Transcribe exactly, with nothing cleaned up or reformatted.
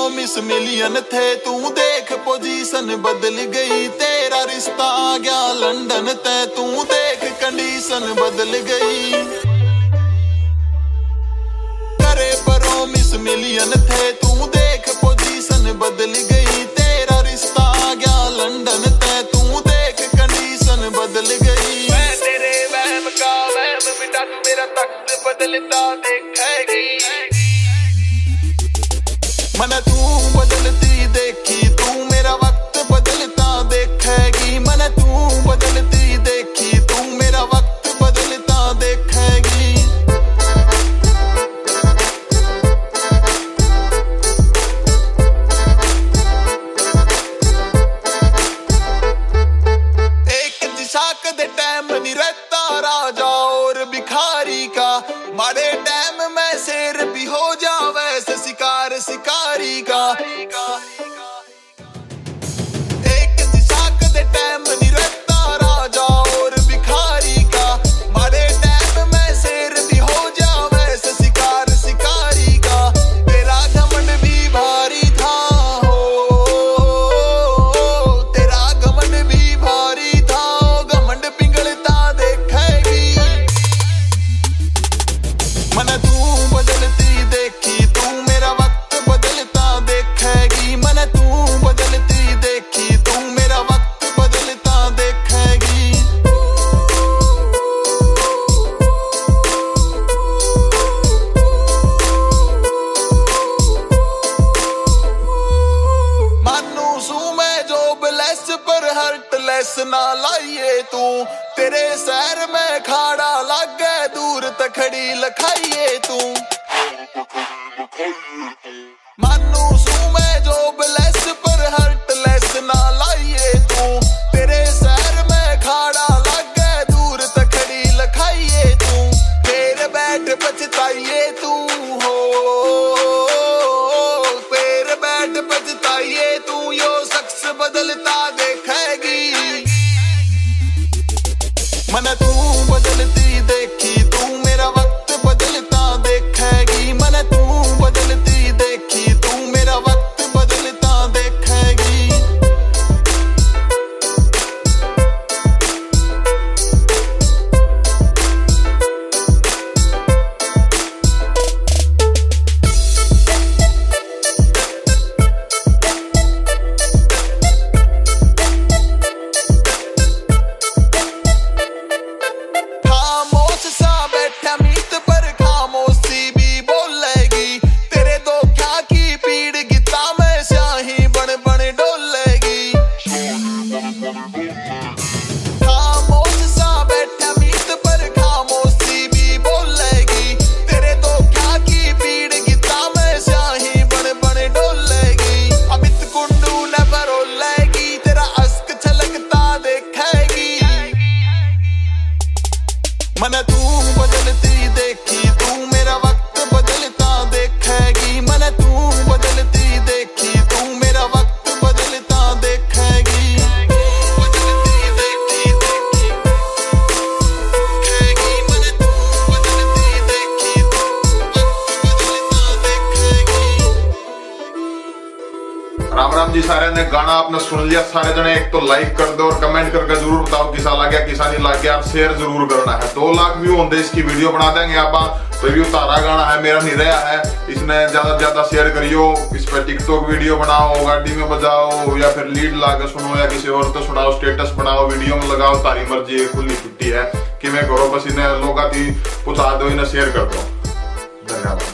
Promise million थे, तू देख पोजीशन बदल गई। तेरा रिश्ता आ गया लंदन ते, तू देख कंडीशन बदल गई। करे प्रॉमिस मिलियन थे, तू देख पोजीशन बदल गई। तेरा रिश्ता आ गया लंदन ते, तू देख कंडीशन बदल गई। मैं तेरे वहम का वहम मिटा, तू मेरा तख्त बदलता देखेगी। मन तू बदलती देखी, तू मेरा वक्त बदलता देखेगी। मन तू बदलती देखी, तू मेरा वक्त बदलता देखेगी। एक दिशा कदे टाइम नहीं रहता राजा और भिखारी का, मारे टाइम में शेर भी हो जावे से शिकार शिकारी का। एक दिशा कदे टाइम नहीं रहता राजा और भिखारी का, मारे टाइम में शेर भी हो जावे से शिकार शिकारी का। तेरा घमंड भी भारी था हो, तेरा घमंड भी भारी था, घमंड पिघलता देखेगी। मन तू बदलती देखी, तू मेरा वक्त बदलता देखेगी। मन तू बदलती देखी, तू मेरा वक्त बदलता देखेगी। मानू सू मैं जॉबलेस पर हर्टलेस ना लाइए तू, तेरे शहर में खाड़ा लागे दूर तखड़ी लखाइए तू। मानू सू मैं जॉबलेस पर हर्टलेस ना लाइए तू, तेरे शहर में खाड़ा लागे दूर तखड़ी लखाइए तू। फिर बैठ पछताइए तू हो, फिर बैठ पछताइए तू, यो शख्स बदलता देखेगी। मन तू बदलती देखी, तू मेरा वक्त बदलता देखेगी। मन तू बदलती देखी, तू मेरा वक्त बदलता देखेगी। खामोश सा बैठा मीत पर खामोशी भी बोलेगी। तेरे धोखा की पीड़ गीता में स्याही बन बन डोलेगी। खामोश सा बैठा मीत पर खामोशी भी बोलेगी। तेरे धोखा की पीड़ गीता में स्याही बन बन डोलेगी। अमित कुंडू न भरोलेगी, तेरा अश्क छलकता देखेगी। मन तू बदलती देखी, तू मेरा वक्त बदलता देखेगी। मन तू बदलती देखी, तू मेरा वक्त बदलता देखेगी। बदलती देखी देखी देखेगी, मन तू बदलती देखी, तू वक्त बदलता देखेगी। राम राम जी सारे ने गाना आपने सुन लिया सारे जने। एक तो लाइक कर दो और कमेंट करके जरूर बताओ किसा लग गया किसा नहीं लग गया, और शेयर जरूर करना है। दो लाख व्यू होंगे इसकी वीडियो बना देंगे आप। तो व्यू तारा गाना है, मेरा नहीं रहा है, इसने ज्यादा से ज्यादा शेयर करियो। इस पर टिकटॉक वीडियो बनाओ, गाड़ी में बजाओ, या फिर लीड ला के सुनो, या किसी और तो सुनाओ, स्टेटस बनाओ, वीडियो में लगाओ, तारी मर्जी है, खुली छुट्टी है कि मैं करो, बस इन्हें लोग पहुंचा दो, इन्हें शेयर कर दो। धन्यवाद।